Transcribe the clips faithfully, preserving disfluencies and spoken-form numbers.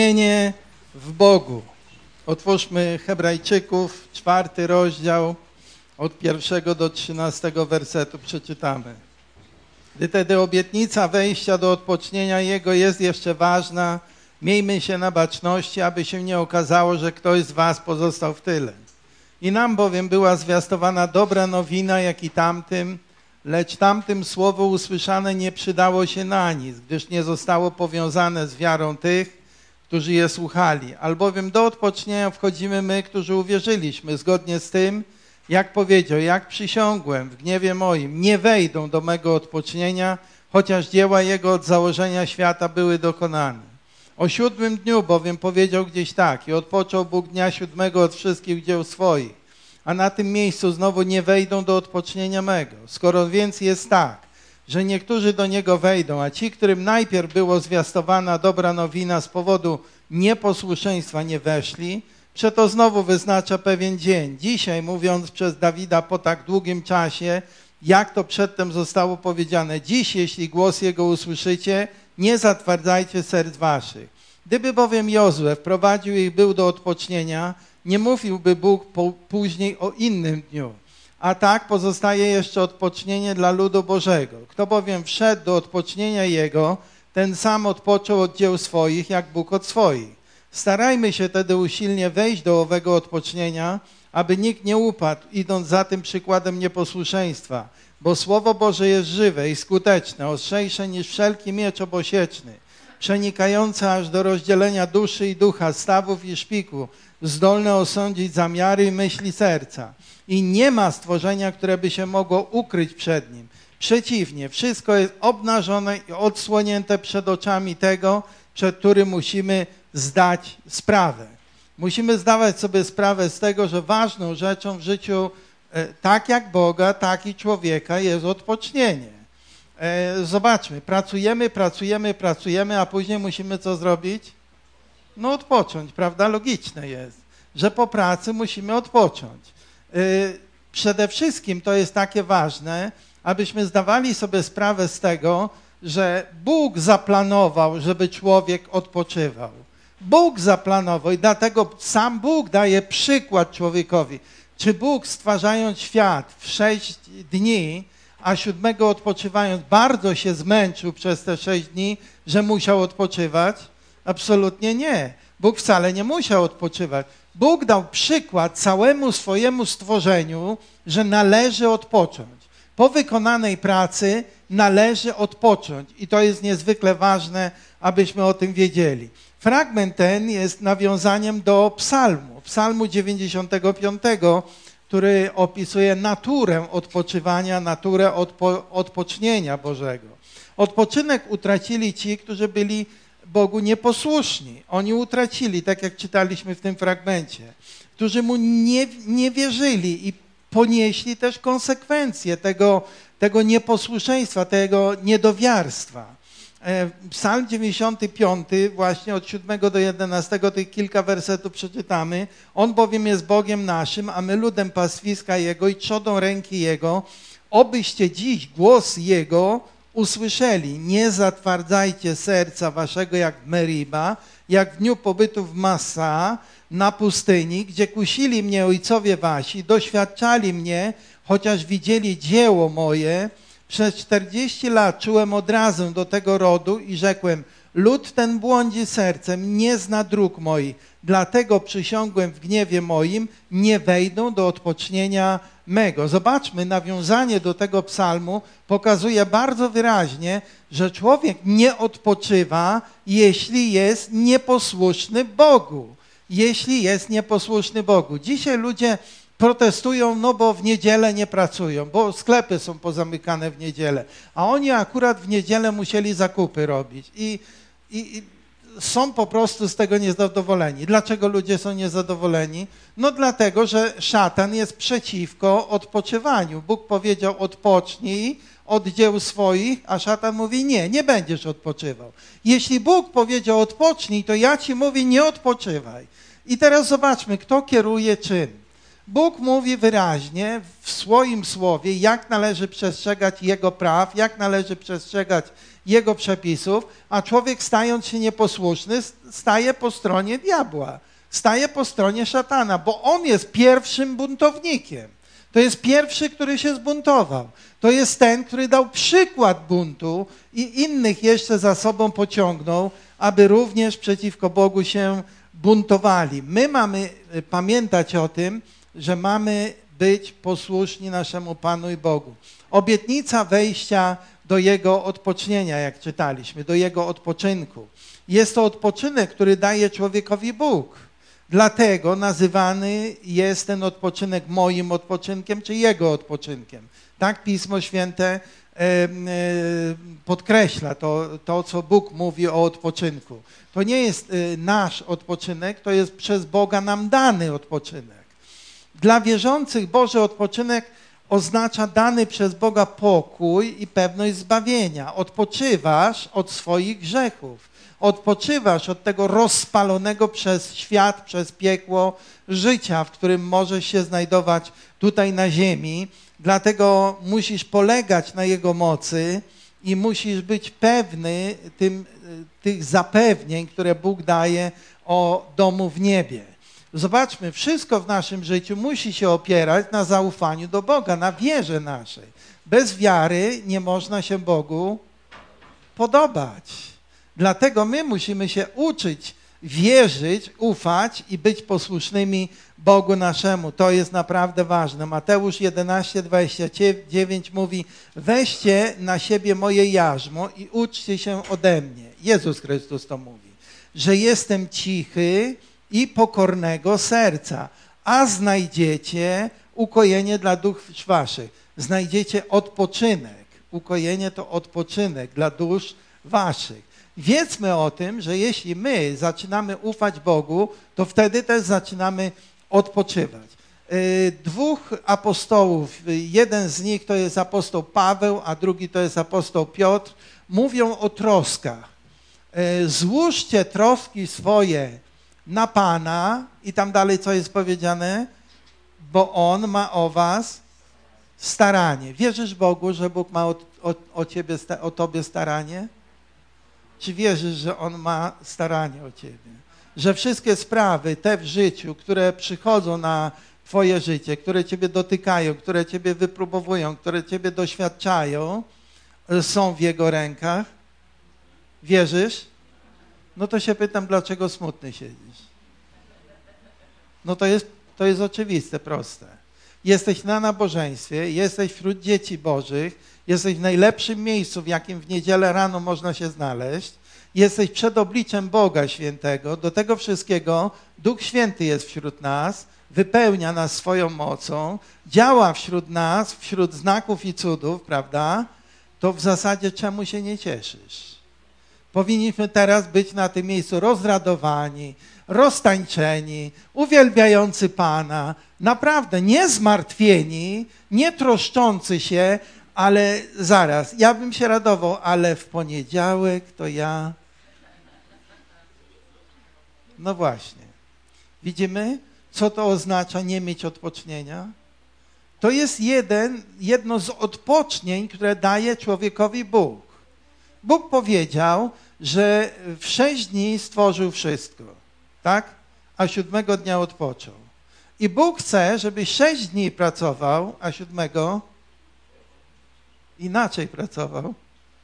Odpocznienie w Bogu. Otwórzmy Hebrajczyków, czwarty rozdział, od pierwszego do trzynastego wersetu przeczytamy. Gdy tedy obietnica wejścia do odpocznienia Jego jest jeszcze ważna, miejmy się na baczności, aby się nie okazało, że ktoś z was pozostał w tyle. I nam bowiem była zwiastowana dobra nowina, jak i tamtym, lecz tamtym słowo usłyszane nie przydało się na nic, gdyż nie zostało powiązane z wiarą tych, którzy je słuchali. Albowiem do odpocznienia wchodzimy my, którzy uwierzyliśmy, zgodnie z tym, jak powiedział, jak przysiągłem w gniewie moim, nie wejdą do mego odpocznienia, chociaż dzieła Jego od założenia świata były dokonane. O siódmym dniu bowiem powiedział gdzieś tak, i odpoczął Bóg dnia siódmego od wszystkich dzieł swoich, a na tym miejscu znowu nie wejdą do odpocznienia mego. Skoro więc jest tak, że niektórzy do Niego wejdą, a ci, którym najpierw było zwiastowana dobra nowina z powodu nieposłuszeństwa nie weszli, przeto znowu wyznacza pewien dzień. Dzisiaj, mówiąc przez Dawida po tak długim czasie, jak to przedtem zostało powiedziane, dziś, jeśli głos Jego usłyszycie, nie zatwardzajcie serc waszych. Gdyby bowiem Jozue wprowadził ich był do odpocznienia, nie mówiłby Bóg po, później o innym dniu. A tak pozostaje jeszcze odpocznienie dla ludu Bożego. Kto bowiem wszedł do odpocznienia Jego, ten sam odpoczął od dzieł swoich, jak Bóg od swoich. Starajmy się tedy usilnie wejść do owego odpocznienia, aby nikt nie upadł, idąc za tym przykładem nieposłuszeństwa. Bo Słowo Boże jest żywe i skuteczne, ostrzejsze niż wszelki miecz obosieczny, przenikające aż do rozdzielenia duszy i ducha, stawów i szpiku, zdolne osądzić zamiary i myśli serca. I nie ma stworzenia, które by się mogło ukryć przed Nim. Przeciwnie, wszystko jest obnażone i odsłonięte przed oczami tego, przed którym musimy zdać sprawę. Musimy zdawać sobie sprawę z tego, że ważną rzeczą w życiu tak jak Boga, tak i człowieka jest odpocznienie. Zobaczmy, pracujemy, pracujemy, pracujemy, a później musimy co zrobić? No odpocząć, prawda? Logiczne jest, że po pracy musimy odpocząć. Przede wszystkim to jest takie ważne, abyśmy zdawali sobie sprawę z tego, że Bóg zaplanował, żeby człowiek odpoczywał. Bóg zaplanował i dlatego sam Bóg daje przykład człowiekowi. Czy Bóg, stwarzając świat w sześć dni, a siódmego odpoczywając, bardzo się zmęczył przez te sześć dni, że musiał odpoczywać? Absolutnie nie. Bóg wcale nie musiał odpoczywać. Bóg dał przykład całemu swojemu stworzeniu, że należy odpocząć. Po wykonanej pracy należy odpocząć i to jest niezwykle ważne, abyśmy o tym wiedzieli. Fragment ten jest nawiązaniem do psalmu, psalmu dziewięćdziesiątego piątego, który opisuje naturę odpoczywania, naturę odpo odpocznienia Bożego. Odpoczynek utracili ci, którzy byli Bogu nieposłuszni. Oni utracili, tak jak czytaliśmy w tym fragmencie, którzy Mu nie, nie wierzyli i ponieśli też konsekwencje tego, tego nieposłuszeństwa, tego niedowiarstwa. Psalm dziewięćdziesiąty piąty, właśnie od siódmego do jedenastego, tych kilka wersetów przeczytamy. On bowiem jest Bogiem naszym, a my ludem pastwiska Jego i trzodą ręki Jego. Obyście dziś głos Jego usłyszeli. Nie zatwardzajcie serca waszego jak w Meriba, jak w dniu pobytu w Massa na pustyni, gdzie kusili mnie ojcowie wasi, doświadczali mnie, chociaż widzieli dzieło moje. Przez czterdzieści lat czułem odrazę do tego rodu i rzekłem, lud ten błądzi sercem, nie zna dróg moich, dlatego przysiągłem w gniewie moim, nie wejdą do odpocznienia mego. Zobaczmy, nawiązanie do tego psalmu pokazuje bardzo wyraźnie, że człowiek nie odpoczywa, jeśli jest nieposłuszny Bogu. Jeśli jest nieposłuszny Bogu. Dzisiaj ludzie protestują, no bo w niedzielę nie pracują, bo sklepy są pozamykane w niedzielę, a oni akurat w niedzielę musieli zakupy robić i, i, i są po prostu z tego niezadowoleni. Dlaczego ludzie są niezadowoleni? No dlatego, że szatan jest przeciwko odpoczywaniu. Bóg powiedział odpocznij od dzieł swoich, a szatan mówi nie, nie będziesz odpoczywał. Jeśli Bóg powiedział odpocznij, to ja ci mówię nie odpoczywaj. I teraz zobaczmy, kto kieruje czym. Bóg mówi wyraźnie w swoim słowie, jak należy przestrzegać Jego praw, jak należy przestrzegać Jego przepisów, a człowiek stając się nieposłuszny, staje po stronie diabła, staje po stronie szatana, bo on jest pierwszym buntownikiem. To jest pierwszy, który się zbuntował. To jest ten, który dał przykład buntu i innych jeszcze za sobą pociągnął, aby również przeciwko Bogu się buntowali. My mamy pamiętać o tym, że mamy być posłuszni naszemu Panu i Bogu. Obietnica wejścia do Jego odpocznienia, jak czytaliśmy, do Jego odpoczynku. Jest to odpoczynek, który daje człowiekowi Bóg. Dlatego nazywany jest ten odpoczynek moim odpoczynkiem, czy Jego odpoczynkiem. Tak Pismo Święte e, e, podkreśla to, to, co Bóg mówi o odpoczynku. To nie jest e, nasz odpoczynek, to jest przez Boga nam dany odpoczynek. Dla wierzących Boży odpoczynek oznacza dany przez Boga pokój i pewność zbawienia. Odpoczywasz od swoich grzechów. Odpoczywasz od tego rozpalonego przez świat, przez piekło życia, w którym możesz się znajdować tutaj na ziemi. Dlatego musisz polegać na Jego mocy i musisz być pewny tym, tych zapewnień, które Bóg daje o domu w niebie. Zobaczmy, wszystko w naszym życiu musi się opierać na zaufaniu do Boga, na wierze naszej. Bez wiary nie można się Bogu podobać. Dlatego my musimy się uczyć, wierzyć, ufać i być posłusznymi Bogu naszemu. To jest naprawdę ważne. Mateusz jedenaście, dwadzieścia dziewięć mówi: weźcie na siebie moje jarzmo i uczcie się ode mnie. Jezus Chrystus to mówi, że jestem cichy i pokornego serca, a znajdziecie ukojenie dla dusz waszych. Znajdziecie odpoczynek. Ukojenie to odpoczynek dla dusz waszych. Wiedzmy o tym, że jeśli my zaczynamy ufać Bogu, to wtedy też zaczynamy odpoczywać. Dwóch apostołów, jeden z nich to jest apostoł Paweł, a drugi to jest apostoł Piotr, mówią o troskach. Złóżcie troski swoje na Pana i tam dalej co jest powiedziane, bo On ma o was staranie. Wierzysz Bogu, że Bóg ma o, o, o, ciebie, o tobie staranie? Czy wierzysz, że On ma staranie o ciebie? Że wszystkie sprawy, te w życiu, które przychodzą na twoje życie, które ciebie dotykają, które ciebie wypróbowują, które ciebie doświadczają, są w Jego rękach? Wierzysz? No to się pytam, dlaczego smutny siedzisz? No to jest, to jest oczywiste, proste. Jesteś na nabożeństwie, jesteś wśród dzieci Bożych, jesteś w najlepszym miejscu, w jakim w niedzielę rano można się znaleźć, jesteś przed obliczem Boga Świętego, do tego wszystkiego Duch Święty jest wśród nas, wypełnia nas swoją mocą, działa wśród nas, wśród znaków i cudów, prawda? To w zasadzie czemu się nie cieszysz? Powinniśmy teraz być na tym miejscu rozradowani, roztańczeni, uwielbiający Pana, naprawdę nie zmartwieni, nie troszczący się, ale zaraz, ja bym się radował, ale w poniedziałek to ja... No właśnie. Widzimy, co to oznacza nie mieć odpocznienia? To jest jeden, jedno z odpocznień, które daje człowiekowi Bóg. Bóg powiedział, że w sześć dni stworzył wszystko, tak? A siódmego dnia odpoczął. I Bóg chce, żebyś sześć dni pracował, a siódmego inaczej pracował.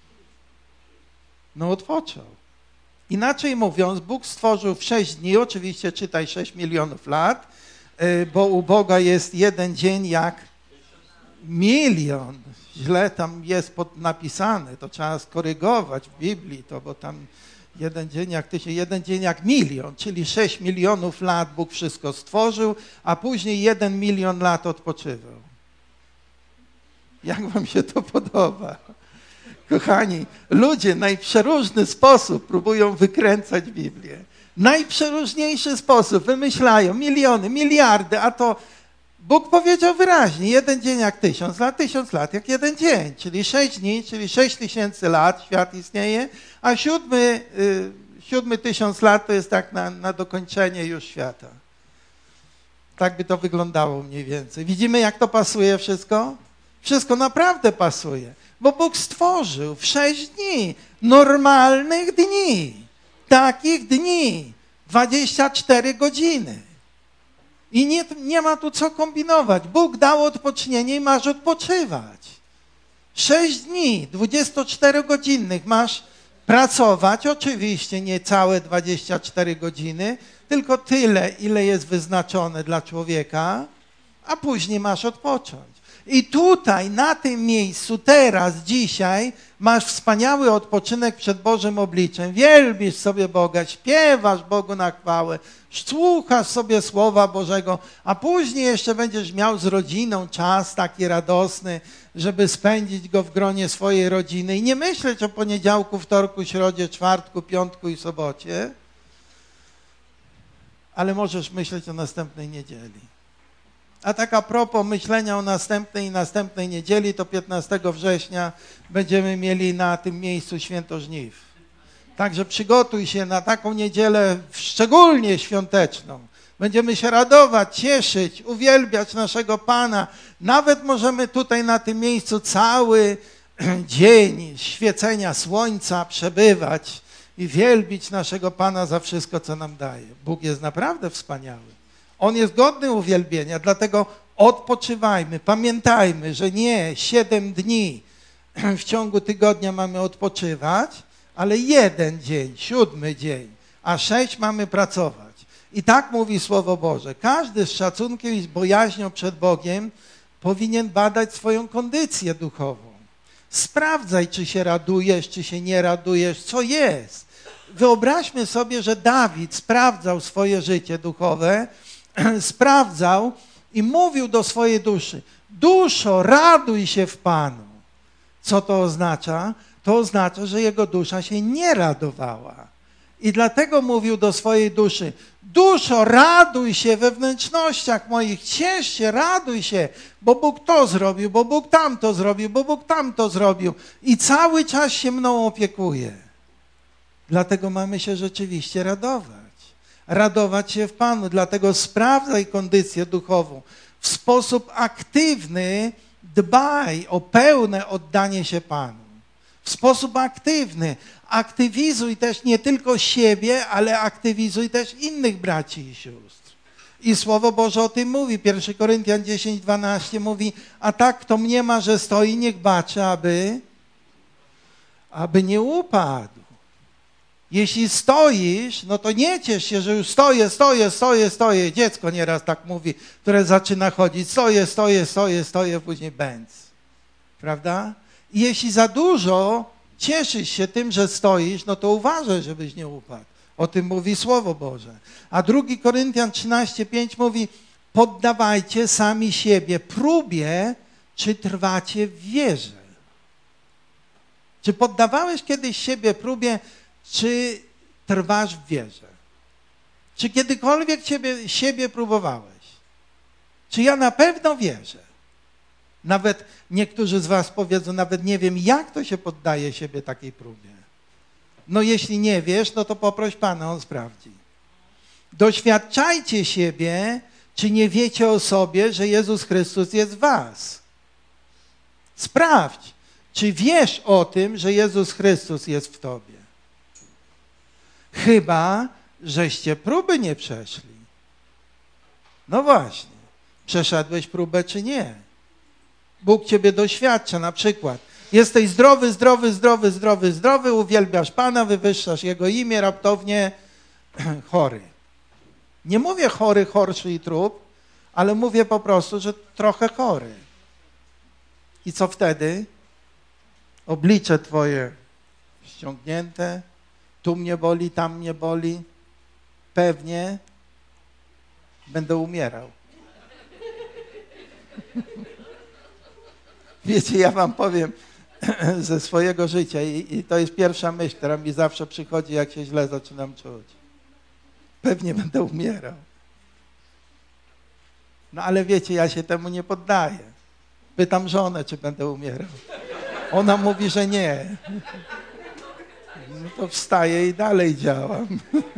No odpoczął. Inaczej mówiąc, Bóg stworzył w sześć dni, oczywiście czytaj sześć milionów lat, bo u Boga jest jeden dzień jak milion. Źle tam jest pod napisane, to trzeba skorygować w Biblii, to bo tam jeden dzień jak tysiąc, jeden dzień jak milion, czyli sześć milionów lat Bóg wszystko stworzył, a później jeden milion lat odpoczywał. Jak wam się to podoba? Kochani, ludzie w najprzeróżny sposób próbują wykręcać Biblię. Najprzeróżniejszy sposób wymyślają miliony, miliardy, a to Bóg powiedział wyraźnie, jeden dzień jak tysiąc lat, tysiąc lat jak jeden dzień, czyli sześć dni, czyli sześć tysięcy lat świat istnieje, a siódmy, y, siódmy tysiąc lat to jest tak na, na dokończenie już świata. Tak by to wyglądało mniej więcej. Widzimy, jak to pasuje wszystko? Wszystko naprawdę pasuje, bo Bóg stworzył w sześć dni. Normalnych dni. Takich dni. dwadzieścia cztery godziny. I nie, nie ma tu co kombinować. Bóg dał odpocznienie i masz odpoczywać. Sześć dni, dwudziestoczterogodzinnych masz pracować, oczywiście nie całe dwadzieścia cztery godziny, tylko tyle, ile jest wyznaczone dla człowieka, a później masz odpocząć. I tutaj, na tym miejscu, teraz, dzisiaj masz wspaniały odpoczynek przed Bożym obliczem. Wielbisz sobie Boga, śpiewasz Bogu na chwałę, słuchasz sobie Słowa Bożego, a później jeszcze będziesz miał z rodziną czas taki radosny, żeby spędzić go w gronie swojej rodziny i nie myśleć o poniedziałku, wtorku, środzie, czwartku, piątku i sobocie, ale możesz myśleć o następnej niedzieli. A tak a propos myślenia o następnej i następnej niedzieli, to piętnastego września będziemy mieli na tym miejscu Święto Żniw. Także przygotuj się na taką niedzielę szczególnie świąteczną. Będziemy się radować, cieszyć, uwielbiać naszego Pana. Nawet możemy tutaj na tym miejscu cały dzień świecenia słońca przebywać i wielbić naszego Pana za wszystko, co nam daje. Bóg jest naprawdę wspaniały. On jest godny uwielbienia, dlatego odpoczywajmy. Pamiętajmy, że nie siedem dni w ciągu tygodnia mamy odpoczywać, ale jeden dzień, siódmy dzień, a sześć mamy pracować. I tak mówi Słowo Boże. Każdy z szacunkiem i z bojaźnią przed Bogiem powinien badać swoją kondycję duchową. Sprawdzaj, czy się radujesz, czy się nie radujesz, co jest. Wyobraźmy sobie, że Dawid sprawdzał swoje życie duchowe, sprawdzał i mówił do swojej duszy: duszo, raduj się w Panu. Co to oznacza? To oznacza, że jego dusza się nie radowała. I dlatego mówił do swojej duszy: duszo, raduj się we wnętrznościach moich, ciesz się, raduj się, bo Bóg to zrobił, bo Bóg tamto zrobił, bo Bóg tamto zrobił i cały czas się mną opiekuje. Dlatego mamy się rzeczywiście radować. Radować się w Panu, dlatego sprawdzaj kondycję duchową. W sposób aktywny dbaj o pełne oddanie się Panu. W sposób aktywny. Aktywizuj też nie tylko siebie, ale aktywizuj też innych braci i sióstr. I Słowo Boże o tym mówi. pierwszy Koryntian dziesięć, dwanaście mówi: a tak, kto mniema, że stoi, niech baczy, aby, aby nie upadł. Jeśli stoisz, no to nie ciesz się, że już stoję, stoję, stoję, stoję. Dziecko nieraz tak mówi, które zaczyna chodzić. Stoję, stoję, stoję, stoję, później bęc. Prawda? I jeśli za dużo cieszysz się tym, że stoisz, no to uważaj, żebyś nie upadł. O tym mówi Słowo Boże. A drugi Koryntian trzynaście, pięć mówi: poddawajcie sami siebie próbie, czy trwacie w wierze. Czy poddawałeś kiedyś siebie próbie, czy trwasz w wierze? Czy kiedykolwiek ciebie, siebie próbowałeś? Czy ja na pewno wierzę? Nawet niektórzy z was powiedzą: nawet nie wiem, jak to się poddaje siebie takiej próbie. No jeśli nie wiesz, no to poproś Pana, On sprawdzi. Doświadczajcie siebie, czy nie wiecie o sobie, że Jezus Chrystus jest w was. Sprawdź, czy wiesz o tym, że Jezus Chrystus jest w tobie. Chyba żeście próby nie przeszli. No właśnie, przeszedłeś próbę czy nie? Bóg ciebie doświadcza, na przykład jesteś zdrowy, zdrowy, zdrowy, zdrowy, zdrowy, uwielbiasz Pana, wywyższasz Jego imię, raptownie chory. Nie mówię chory, chorszy i trup, ale mówię po prostu, że trochę chory. I co wtedy? Oblicze twoje ściągnięte, tu mnie boli, tam mnie boli. Pewnie będę umierał. Wiecie, ja wam powiem ze swojego życia i, i to jest pierwsza myśl, która mi zawsze przychodzi, jak się źle zaczynam czuć. Pewnie będę umierał. No ale wiecie, ja się temu nie poddaję. Pytam żonę, czy będę umierał. Ona mówi, że nie. No to wstaję i dalej działam.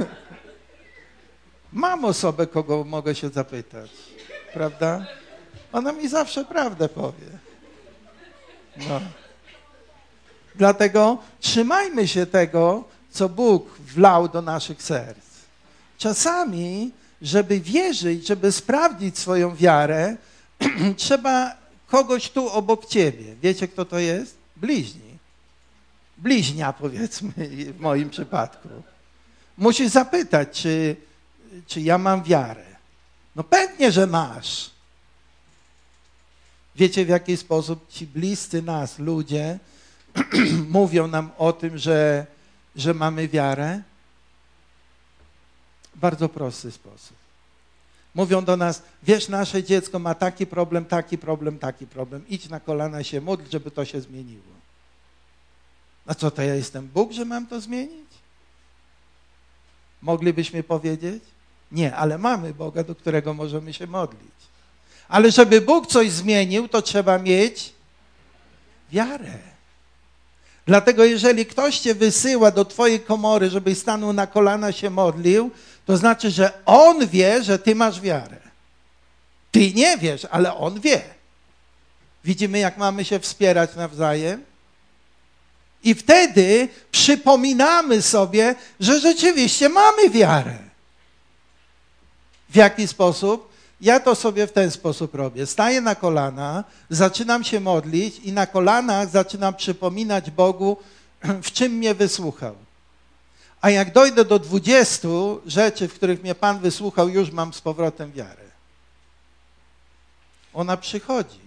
Mam osobę, kogo mogę się zapytać. Prawda? Ona mi zawsze prawdę powie. No. Dlatego trzymajmy się tego, co Bóg wlał do naszych serc. Czasami, żeby wierzyć, żeby sprawdzić swoją wiarę, trzeba kogoś tu obok ciebie. Wiecie, kto to jest? Bliźni. Bliźnia, powiedzmy, w moim przypadku. Musisz zapytać, czy, czy ja mam wiarę. No pewnie, że masz. Wiecie, w jaki sposób ci bliscy nas ludzie mówią nam o tym, że, że mamy wiarę? W bardzo prosty sposób. Mówią do nas, wiesz, nasze dziecko ma taki problem, taki problem, taki problem. Idź na kolana się módl, żeby to się zmieniło. A co, to ja jestem Bóg, że mam to zmienić? Moglibyśmy powiedzieć? Nie, ale mamy Boga, do którego możemy się modlić. Ale żeby Bóg coś zmienił, to trzeba mieć wiarę. Dlatego jeżeli ktoś cię wysyła do twojej komory, żebyś stanął na kolana, się modlił, to znaczy, że on wie, że ty masz wiarę. Ty nie wiesz, ale on wie. Widzimy, jak mamy się wspierać nawzajem? I wtedy przypominamy sobie, że rzeczywiście mamy wiarę. W jaki sposób? Ja to sobie w ten sposób robię. Staję na kolana, zaczynam się modlić i na kolanach zaczynam przypominać Bogu, w czym mnie wysłuchał. A jak dojdę do dwudziestu rzeczy, w których mnie Pan wysłuchał, już mam z powrotem wiarę. Ona przychodzi,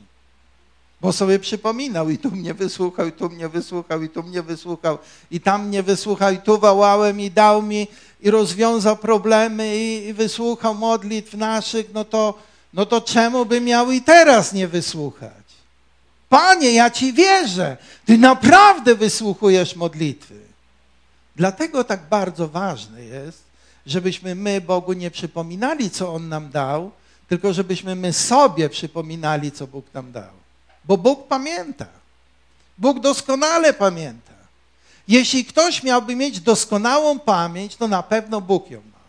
bo sobie przypominał i tu mnie wysłuchał, i tu mnie wysłuchał, i tu mnie wysłuchał, i tam mnie wysłuchał, i tu wołałem, i dał mi, i rozwiązał problemy, i, i wysłuchał modlitw naszych, no to, no to czemu by miał i teraz nie wysłuchać? Panie, ja Ci wierzę, Ty naprawdę wysłuchujesz modlitwy. Dlatego tak bardzo ważne jest, żebyśmy my Bogu nie przypominali, co On nam dał, tylko żebyśmy my sobie przypominali, co Bóg nam dał. Bo Bóg pamięta. Bóg doskonale pamięta. Jeśli ktoś miałby mieć doskonałą pamięć, to na pewno Bóg ją ma.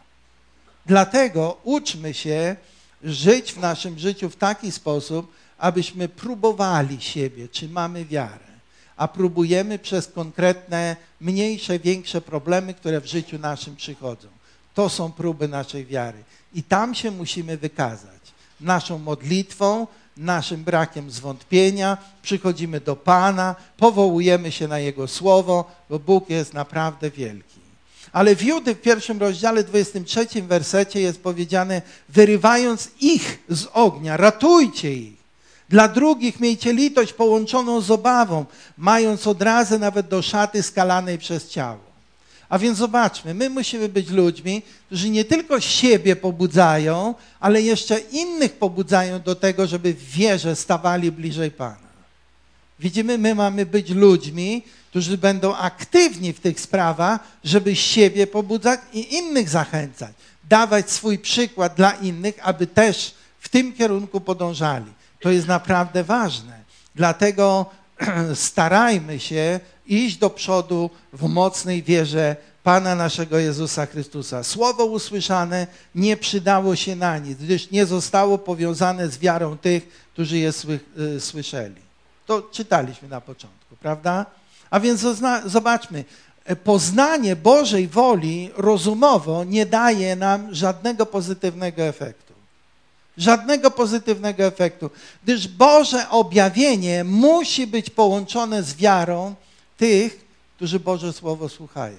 Dlatego uczmy się żyć w naszym życiu w taki sposób, abyśmy próbowali siebie, czy mamy wiarę. A próbujemy przez konkretne, mniejsze, większe problemy, które w życiu naszym przychodzą. To są próby naszej wiary. I tam się musimy wykazać. Naszą modlitwą, naszym brakiem zwątpienia, przychodzimy do Pana, powołujemy się na Jego Słowo, bo Bóg jest naprawdę wielki. Ale w Judy w pierwszym rozdziale, dwudziestym trzecim wersecie jest powiedziane, wyrywając ich z ognia, ratujcie ich. Dla drugich miejcie litość połączoną z obawą, mając odrazę nawet do szaty skalanej przez ciało. A więc zobaczmy, my musimy być ludźmi, którzy nie tylko siebie pobudzają, ale jeszcze innych pobudzają do tego, żeby w wierze stawali bliżej Pana. Widzimy, my mamy być ludźmi, którzy będą aktywni w tych sprawach, żeby siebie pobudzać i innych zachęcać. Dawać swój przykład dla innych, aby też w tym kierunku podążali. To jest naprawdę ważne. Dlatego starajmy się iść do przodu w mocnej wierze Pana naszego Jezusa Chrystusa. Słowo usłyszane nie przydało się na nic, gdyż nie zostało powiązane z wiarą tych, którzy je słyszeli. To czytaliśmy na początku, prawda? A więc zobaczmy, poznanie Bożej woli rozumowo nie daje nam żadnego pozytywnego efektu. Żadnego pozytywnego efektu, gdyż Boże objawienie musi być połączone z wiarą tych, którzy Boże Słowo słuchają.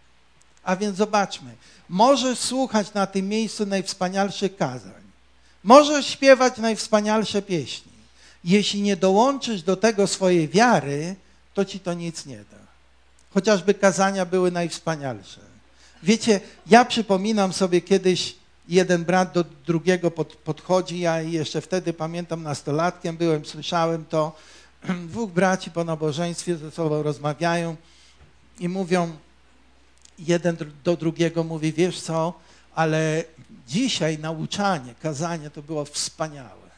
A więc zobaczmy, możesz słuchać na tym miejscu najwspanialszych kazań, możesz śpiewać najwspanialsze pieśni. Jeśli nie dołączysz do tego swojej wiary, to ci to nic nie da. Chociażby kazania były najwspanialsze. Wiecie, ja przypominam sobie kiedyś, jeden brat do drugiego pod, podchodzi, ja jeszcze wtedy pamiętam, nastolatkiem byłem, słyszałem to, dwóch braci po nabożeństwie ze sobą rozmawiają i mówią, jeden do drugiego mówi, wiesz co, ale dzisiaj nauczanie, kazanie to było wspaniałe.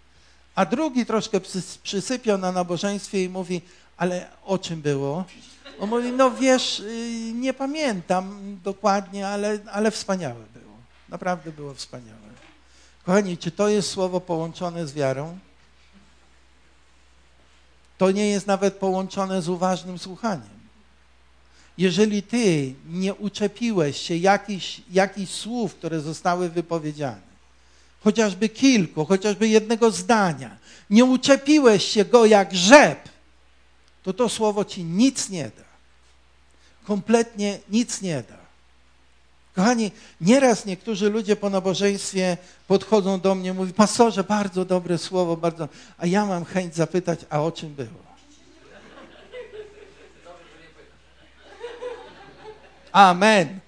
A drugi troszkę przysypiał na nabożeństwie i mówi, ale o czym było? On mówi, no wiesz, nie pamiętam dokładnie, ale, ale wspaniałe było. Naprawdę było wspaniałe. Kochani, czy to jest słowo połączone z wiarą? To nie jest nawet połączone z uważnym słuchaniem. Jeżeli ty nie uczepiłeś się jakichś, jakichś słów, które zostały wypowiedziane, chociażby kilku, chociażby jednego zdania, nie uczepiłeś się go jak rzep, to to słowo ci nic nie da. Kompletnie nic nie da. Kochani, nieraz niektórzy ludzie po nabożeństwie podchodzą do mnie i mówią, pastorze, bardzo dobre słowo, bardzo, a ja mam chęć zapytać, a o czym było? Amen.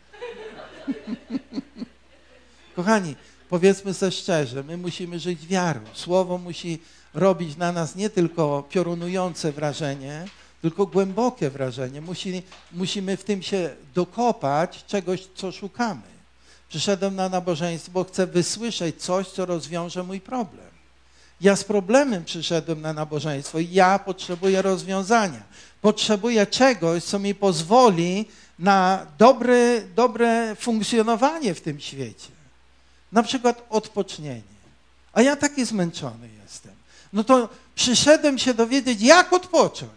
Kochani, powiedzmy sobie szczerze, my musimy żyć wiarą. Słowo musi robić na nas nie tylko piorunujące wrażenie, tylko głębokie wrażenie. Musi, musimy w tym się dokopać czegoś, co szukamy. Przyszedłem na nabożeństwo, bo chcę wysłyszeć coś, co rozwiąże mój problem. Ja z problemem przyszedłem na nabożeństwo i ja potrzebuję rozwiązania. Potrzebuję czegoś, co mi pozwoli na dobre, dobre funkcjonowanie w tym świecie. Na przykład odpocznienie. A ja taki zmęczony jestem. No to przyszedłem się dowiedzieć, jak odpocząć.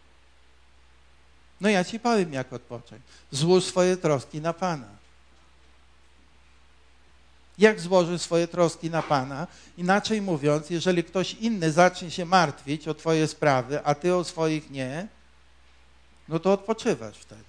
No ja ci powiem, jak odpocząć. Złóż swoje troski na Pana. Jak złożysz swoje troski na Pana? Inaczej mówiąc, jeżeli ktoś inny zacznie się martwić o twoje sprawy, a ty o swoich nie, no to odpoczywasz wtedy.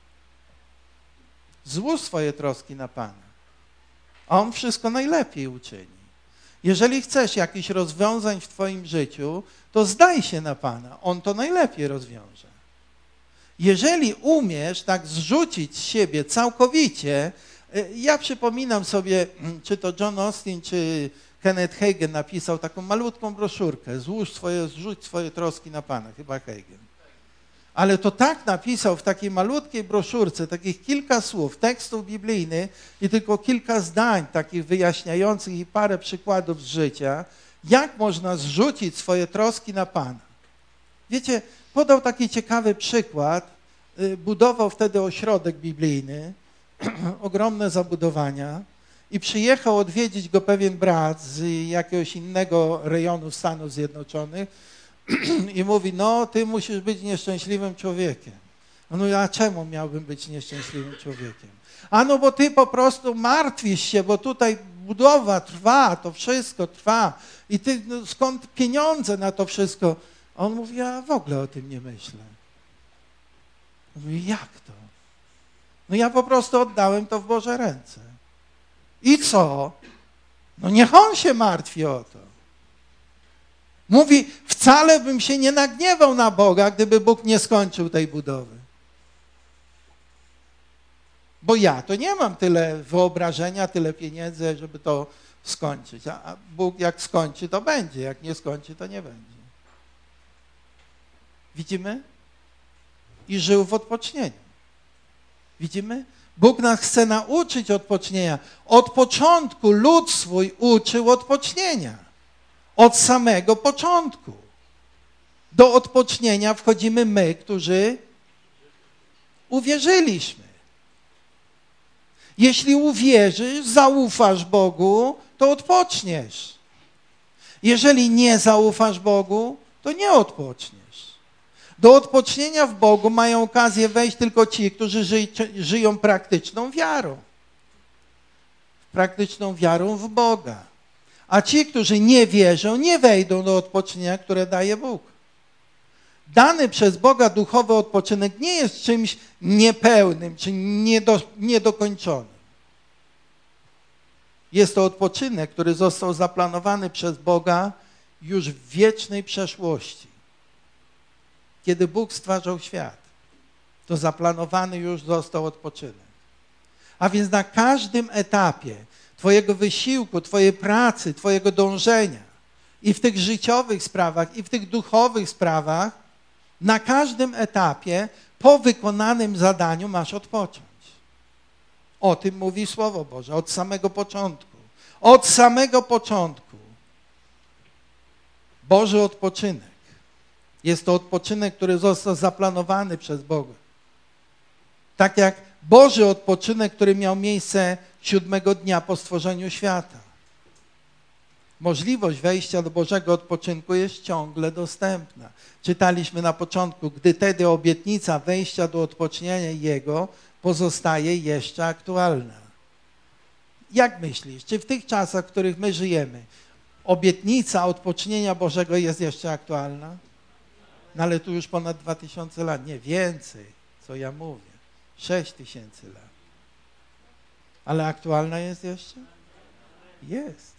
Złóż swoje troski na Pana, a On wszystko najlepiej uczyni. Jeżeli chcesz jakichś rozwiązań w twoim życiu, to zdaj się na Pana, On to najlepiej rozwiąże. Jeżeli umiesz tak zrzucić z siebie całkowicie, ja przypominam sobie, czy to John Austin, czy Kenneth Hagin napisał taką malutką broszurkę, złóż swoje, zrzuć swoje troski na Pana, chyba Hagin. Ale to tak napisał w takiej malutkiej broszurce, takich kilka słów, tekstów biblijnych i tylko kilka zdań takich wyjaśniających i parę przykładów z życia, jak można zrzucić swoje troski na Pana. Wiecie, podał taki ciekawy przykład, budował wtedy ośrodek biblijny, ogromne zabudowania i przyjechał odwiedzić go pewien brat z jakiegoś innego rejonu Stanów Zjednoczonych i mówi, no ty musisz być nieszczęśliwym człowiekiem. On mówi, a czemu miałbym być nieszczęśliwym człowiekiem? A no bo ty po prostu martwisz się, bo tutaj budowa trwa, to wszystko trwa i ty no, skąd pieniądze na to wszystko? A on mówi, ja w ogóle o tym nie myślę. On mówi, jak to? No ja po prostu oddałem to w Boże ręce. I co? No niech on się martwi o to. Mówi, wcale bym się nie nagniewał na Boga, gdyby Bóg nie skończył tej budowy. Bo ja to nie mam tyle wyobrażenia, tyle pieniędzy, żeby to skończyć. A Bóg jak skończy, to będzie. Jak nie skończy, to nie będzie. Widzimy? I żył w odpocznieniu. Widzimy? Bóg nas chce nauczyć odpocznienia. Od początku lud swój uczył odpocznienia. Od samego początku. Do odpocznienia wchodzimy my, którzy uwierzyliśmy. Jeśli uwierzysz, zaufasz Bogu, to odpoczniesz. Jeżeli nie zaufasz Bogu, to nie odpoczniesz. Do odpocznienia w Bogu mają okazję wejść tylko ci, którzy ży, żyją praktyczną wiarą. Praktyczną wiarą w Boga. A ci, którzy nie wierzą, nie wejdą do odpocznienia, które daje Bóg. Dany przez Boga duchowy odpoczynek nie jest czymś niepełnym, czy niedo, niedokończonym. Jest to odpoczynek, który został zaplanowany przez Boga już w wiecznej przeszłości. Kiedy Bóg stwarzał świat, to zaplanowany już został odpoczynek. A więc na każdym etapie twojego wysiłku, twojej pracy, twojego dążenia i w tych życiowych sprawach, i w tych duchowych sprawach, na każdym etapie po wykonanym zadaniu masz odpocząć. O tym mówi Słowo Boże od samego początku. Od samego początku. Boży odpoczynek. Jest to odpoczynek, który został zaplanowany przez Boga. Tak jak Boży odpoczynek, który miał miejsce siódmego dnia po stworzeniu świata. Możliwość wejścia do Bożego odpoczynku jest ciągle dostępna. Czytaliśmy na początku, gdy tedy obietnica wejścia do odpocznienia Jego pozostaje jeszcze aktualna. Jak myślisz, czy w tych czasach, w których my żyjemy, obietnica odpocznienia Bożego jest jeszcze aktualna? No ale tu już ponad dwa tysiące lat, nie więcej, co ja mówię, sześć tysięcy lat. Ale aktualna jest jeszcze? Jest.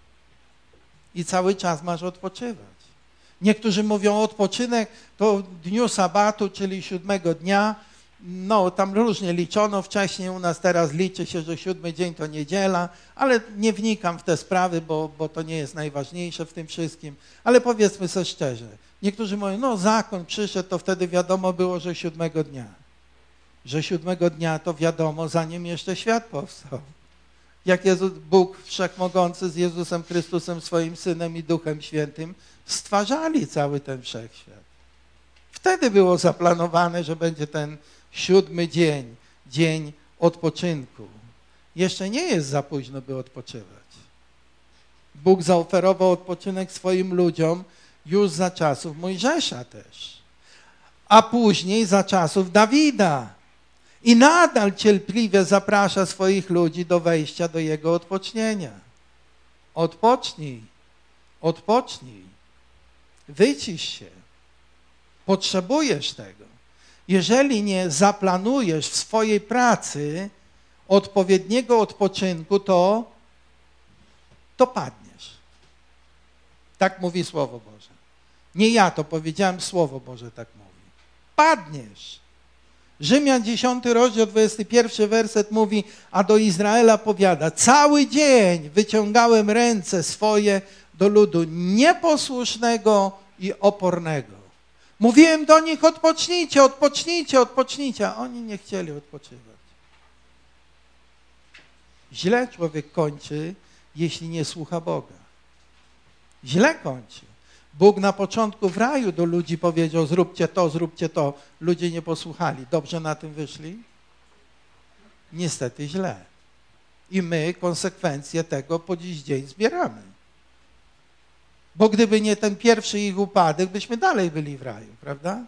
I cały czas masz odpoczywać. Niektórzy mówią, odpoczynek to w dniu sabatu, czyli siódmego dnia. No, tam różnie liczono. Wcześniej u nas teraz liczy się, że siódmy dzień to niedziela, ale nie wnikam w te sprawy, bo, bo to nie jest najważniejsze w tym wszystkim. Ale powiedzmy sobie szczerze. Niektórzy mówią, no zakon przyszedł, to wtedy wiadomo było, że siódmego dnia. Że siódmego dnia to wiadomo, zanim jeszcze świat powstał. Jak Jezus, Bóg Wszechmogący z Jezusem Chrystusem, swoim Synem i Duchem Świętym stwarzali cały ten wszechświat. Wtedy było zaplanowane, że będzie ten siódmy dzień, dzień odpoczynku. Jeszcze nie jest za późno, by odpoczywać. Bóg zaoferował odpoczynek swoim ludziom już za czasów Mojżesza też, a później za czasów Dawida. I nadal cierpliwie zaprasza swoich ludzi do wejścia do Jego odpocznienia. Odpocznij, odpocznij, wycisz się. Potrzebujesz tego. Jeżeli nie zaplanujesz w swojej pracy odpowiedniego odpoczynku, to, to padniesz. Tak mówi Słowo Boże. Nie ja to powiedziałem, Słowo Boże tak mówi. Padniesz. Rzymian dziesiąty rozdział, dwudziesty pierwszy werset mówi, a do Izraela powiada, cały dzień wyciągałem ręce swoje do ludu nieposłusznego i opornego. Mówiłem do nich, odpocznijcie, odpocznijcie, odpocznijcie, a oni nie chcieli odpoczywać. Źle człowiek kończy, jeśli nie słucha Boga. Źle kończy. Bóg na początku w raju do ludzi powiedział, zróbcie to, zróbcie to. Ludzie nie posłuchali. Dobrze na tym wyszli? Niestety źle. I my konsekwencje tego po dziś dzień zbieramy. Bo gdyby nie ten pierwszy ich upadek, byśmy dalej byli w raju, prawda?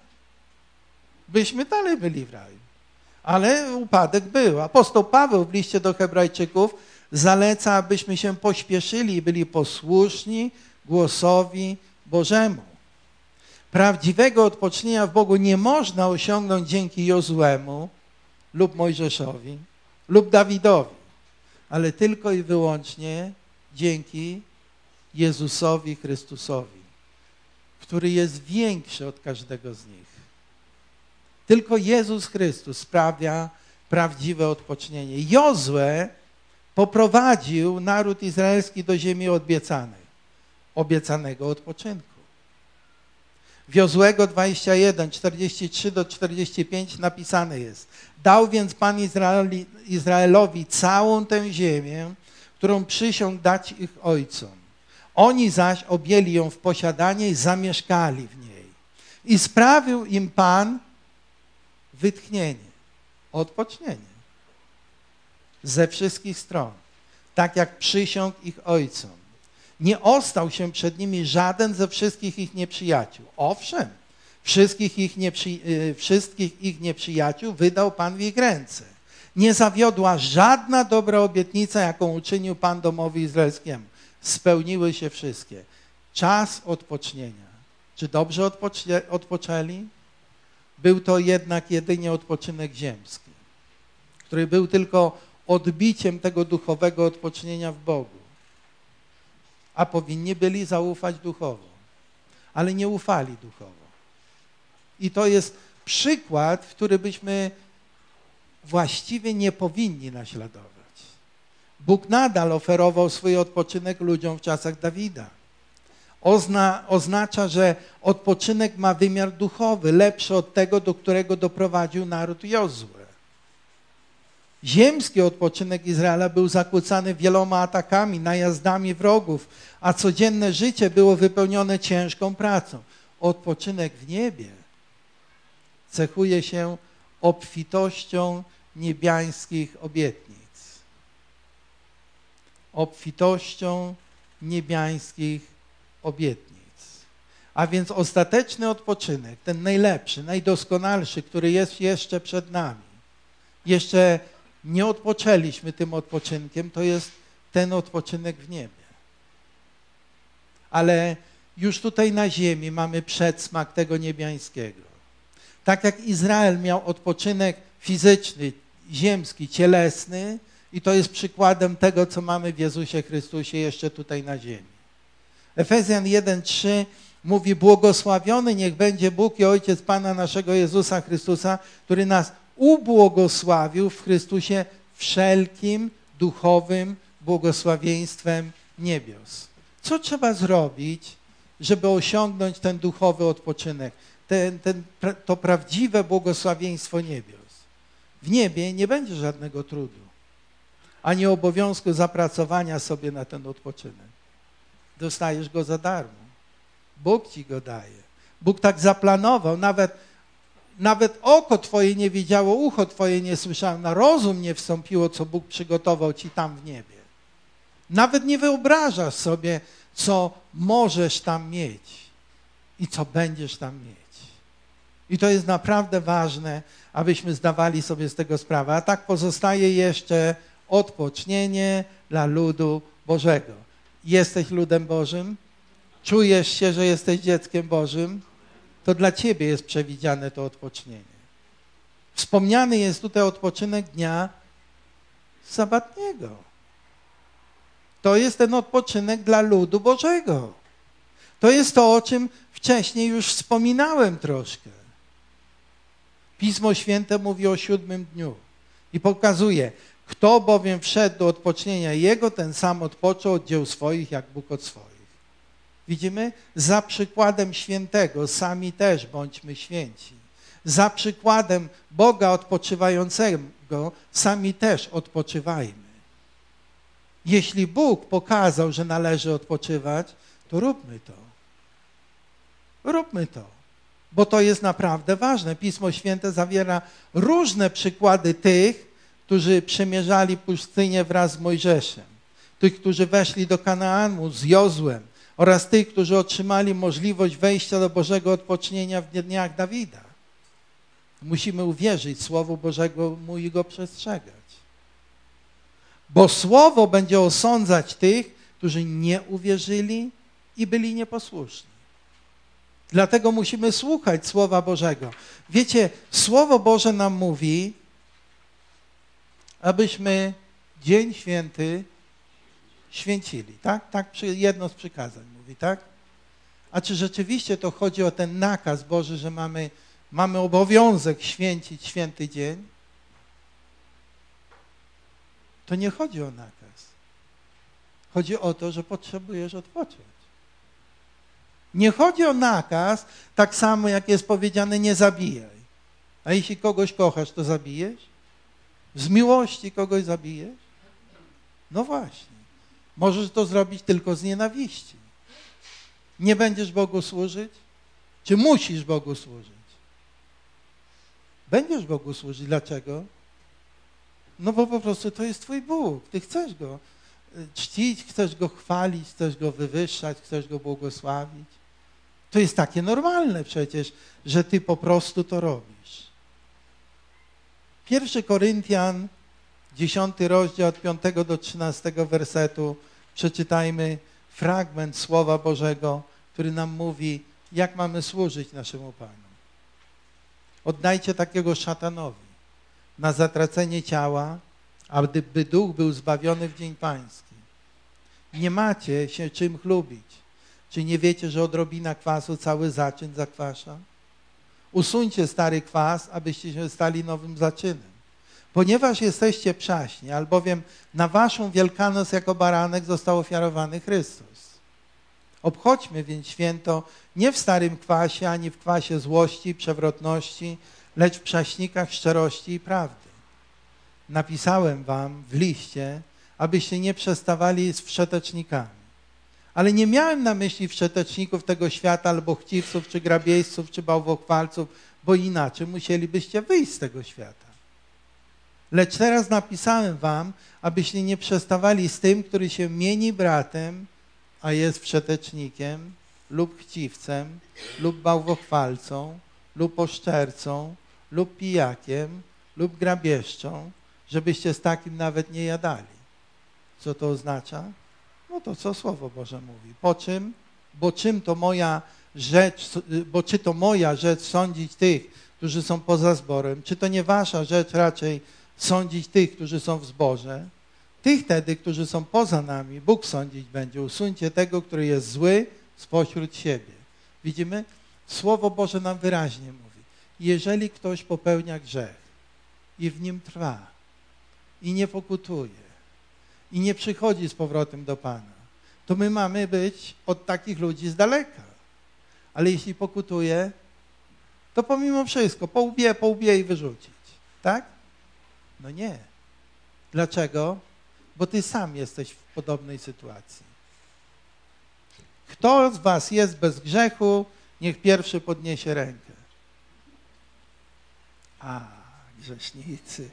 Byśmy dalej byli w raju. Ale upadek był. Apostoł Paweł w liście do Hebrajczyków zaleca, abyśmy się pośpieszyli i byli posłuszni głosowi Bożemu. Prawdziwego odpocznienia w Bogu nie można osiągnąć dzięki Jozuemu lub Mojżeszowi lub Dawidowi, ale tylko i wyłącznie dzięki Jezusowi Chrystusowi, który jest większy od każdego z nich. Tylko Jezus Chrystus sprawia prawdziwe odpocznienie. Jozue poprowadził naród izraelski do ziemi obiecanej. Obiecanego odpoczynku. W Jozłego dwadzieścia jeden, czterdzieści trzy do czterdziestu pięciu napisane jest: dał więc Pan Izraeli, Izraelowi całą tę ziemię, którą przysiągł dać ich ojcom. Oni zaś objęli ją w posiadanie i zamieszkali w niej. I sprawił im Pan wytchnienie, odpocznienie ze wszystkich stron, tak jak przysiągł ich ojcom. Nie ostał się przed nimi żaden ze wszystkich ich nieprzyjaciół. Owszem, wszystkich ich, nieprzy, wszystkich ich nieprzyjaciół wydał Pan w ich ręce. Nie zawiodła żadna dobra obietnica, jaką uczynił Pan domowi izraelskiemu. Spełniły się wszystkie. Czas odpocznienia. Czy dobrze odpocznie, odpoczęli? Był to jednak jedynie odpoczynek ziemski, który był tylko odbiciem tego duchowego odpocznienia w Bogu. A powinni byli zaufać duchowo, ale nie ufali duchowo. I to jest przykład, który byśmy właściwie nie powinni naśladować. Bóg nadal oferował swój odpoczynek ludziom w czasach Dawida. Ozna, oznacza, że odpoczynek ma wymiar duchowy, lepszy od tego, do którego doprowadził naród Jozue. Ziemski odpoczynek Izraela był zakłócany wieloma atakami, najazdami wrogów, a codzienne życie było wypełnione ciężką pracą. Odpoczynek w niebie cechuje się obfitością niebiańskich obietnic. Obfitością niebiańskich obietnic. A więc ostateczny odpoczynek, ten najlepszy, najdoskonalszy, który jest jeszcze przed nami. Jeszcze nie odpoczęliśmy tym odpoczynkiem, to jest ten odpoczynek w niebie. Ale już tutaj na ziemi mamy przedsmak tego niebiańskiego. Tak jak Izrael miał odpoczynek fizyczny, ziemski, cielesny, i to jest przykładem tego, co mamy w Jezusie Chrystusie jeszcze tutaj na ziemi. Efezjan jeden trzy mówi: błogosławiony niech będzie Bóg i Ojciec Pana naszego Jezusa Chrystusa, który nas ubłogosławił w Chrystusie wszelkim duchowym błogosławieństwem niebios. Co trzeba zrobić, żeby osiągnąć ten duchowy odpoczynek, ten, ten, to prawdziwe błogosławieństwo niebios? W niebie nie będzie żadnego trudu, ani obowiązku zapracowania sobie na ten odpoczynek. Dostajesz go za darmo. Bóg ci go daje. Bóg tak zaplanował, nawet, nawet oko twoje nie widziało, ucho twoje nie słyszało, na rozum nie wstąpiło, co Bóg przygotował ci tam w niebie. Nawet nie wyobrażasz sobie, co możesz tam mieć i co będziesz tam mieć. I to jest naprawdę ważne, abyśmy zdawali sobie z tego sprawę. A tak pozostaje jeszcze odpocznienie dla ludu Bożego. Jesteś ludem Bożym? Czujesz się, że jesteś dzieckiem Bożym? To dla ciebie jest przewidziane to odpocznienie. Wspomniany jest tutaj odpoczynek dnia sabatniego. To jest ten odpoczynek dla ludu Bożego. To jest to, o czym wcześniej już wspominałem troszkę. Pismo Święte mówi o siódmym dniu i pokazuje: kto bowiem wszedł do odpocznienia Jego, ten sam odpoczął od dzieł swoich, jak Bóg od swoich. Widzimy? Za przykładem świętego sami też bądźmy święci. Za przykładem Boga odpoczywającego sami też odpoczywajmy. Jeśli Bóg pokazał, że należy odpoczywać, to róbmy to. Róbmy to, bo to jest naprawdę ważne. Pismo Święte zawiera różne przykłady tych, którzy przemierzali pustynię wraz z Mojżeszem, tych, którzy weszli do Kanaanu z Jozłem oraz tych, którzy otrzymali możliwość wejścia do Bożego odpocznienia w dniach Dawida. Musimy uwierzyć Słowu Bożego mu i go przestrzegać. Bo Słowo będzie osądzać tych, którzy nie uwierzyli i byli nieposłuszni. Dlatego musimy słuchać Słowa Bożego. Wiecie, Słowo Boże nam mówi, abyśmy Dzień Święty święcili. Tak? Tak jedno z przykazań mówi, tak? A czy rzeczywiście to chodzi o ten nakaz Boży, że mamy, mamy obowiązek święcić święty dzień? To nie chodzi o nakaz. Chodzi o to, że potrzebujesz odpocząć. Nie chodzi o nakaz, tak samo jak jest powiedziane: nie zabijaj. A jeśli kogoś kochasz, to zabijesz? Z miłości kogoś zabijesz? No właśnie. Możesz to zrobić tylko z nienawiści. Nie będziesz Bogu służyć? Czy musisz Bogu służyć? Będziesz Bogu służyć. Dlaczego? No bo po prostu to jest twój Bóg. Ty chcesz Go czcić, chcesz Go chwalić, chcesz Go wywyższać, chcesz Go błogosławić. To jest takie normalne przecież, że ty po prostu to robisz. Pierwszy Koryntian, dziesiąty rozdział od piątego do trzynastego wersetu. Przeczytajmy fragment Słowa Bożego, który nam mówi, jak mamy służyć naszemu Panu. Oddajcie takiego szatanowi na zatracenie ciała, aby duch był zbawiony w dzień pański. Nie macie się czym chlubić. Czy nie wiecie, że odrobina kwasu cały zaczyn zakwasza? Usuńcie stary kwas, abyście się stali nowym zaczynem. Ponieważ jesteście przaśni, albowiem na waszą Wielkanoc jako baranek został ofiarowany Chrystus. Obchodźmy więc święto nie w starym kwasie, ani w kwasie złości, przewrotności, lecz w przaśnikach szczerości i prawdy. Napisałem wam w liście, abyście nie przestawali z wszetecznikami. Ale nie miałem na myśli wszeteczników tego świata, albo chciwców, czy grabieżców, czy bałwochwalców, bo inaczej musielibyście wyjść z tego świata. Lecz teraz napisałem wam, abyście nie przestawali z tym, który się mieni bratem a jest wszetecznikiem lub chciwcem, lub bałwochwalcą, lub oszczercą, lub pijakiem, lub grabieżczą, żebyście z takim nawet nie jadali. Co to oznacza? No to, co Słowo Boże mówi. Po czym? Bo czym to moja rzecz, bo czy to moja rzecz sądzić tych, którzy są poza zborem, czy to nie wasza rzecz raczej sądzić tych, którzy są w zborze? Tych tedy, którzy są poza nami, Bóg sądzić będzie. Usuńcie tego, który jest zły spośród siebie. Widzimy? Słowo Boże nam wyraźnie mówi. Jeżeli ktoś popełnia grzech i w nim trwa i nie pokutuje i nie przychodzi z powrotem do Pana, to my mamy być od takich ludzi z daleka. Ale jeśli pokutuje, to pomimo wszystko po łbie, po łbie i wyrzucić. Tak? No nie. Dlaczego? Bo ty sam jesteś w podobnej sytuacji. Kto z was jest bez grzechu, niech pierwszy podniesie rękę. A, grzesznicy.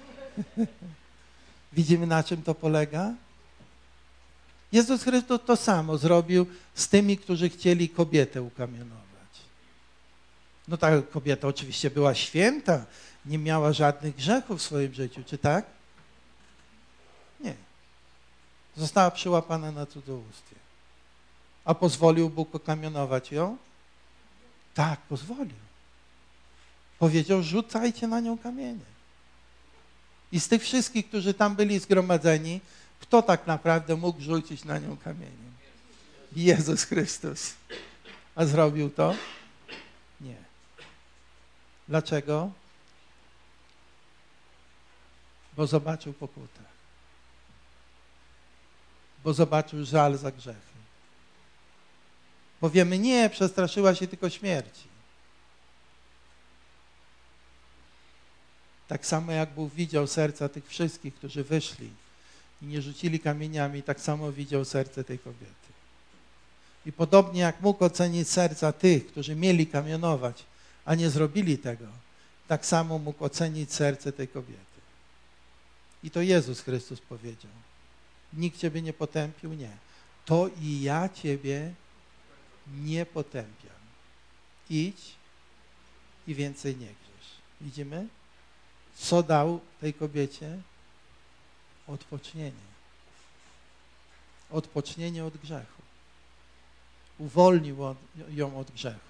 Widzimy, na czym to polega? Jezus Chrystus to samo zrobił z tymi, którzy chcieli kobietę ukamionować. No ta kobieta oczywiście była święta, nie miała żadnych grzechów w swoim życiu, czy tak? Nie. Została przyłapana na cudzołóstwie. A pozwolił Bóg ukamionować ją? Tak, pozwolił. Powiedział, rzucajcie na nią kamienie. I z tych wszystkich, którzy tam byli zgromadzeni, kto tak naprawdę mógł rzucić na nią kamieniem? Jezus Chrystus. A zrobił to? Nie. Dlaczego? Bo zobaczył pokutę. Bo zobaczył żal za grzechy. Powiemy, nie, przestraszyła się tylko śmierci. Tak samo jak Bóg widział serca tych wszystkich, którzy wyszli i nie rzucili kamieniami, tak samo widział serce tej kobiety. I podobnie jak mógł ocenić serca tych, którzy mieli kamionować, a nie zrobili tego, tak samo mógł ocenić serce tej kobiety. I to Jezus Chrystus powiedział. Nikt ciebie nie potępił? Nie. To i ja ciebie nie potępiam. Idź i więcej nie grzesz. Widzimy? Co dał tej kobiecie? Odpocznienie. Odpocznienie od grzechu. Uwolnił ją od grzechu.